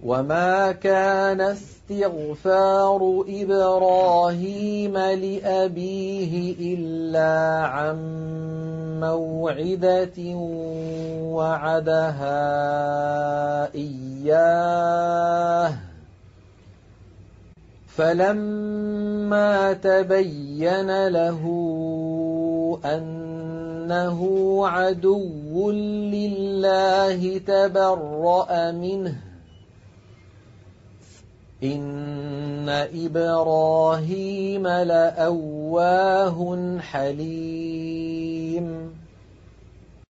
وما كان استغفار إبراهيم لأبيه إلا عن موعدة وعدها إياه فلما تبين له أنه عدو لله تبرأ منه إن إبراهيم لأواه حليم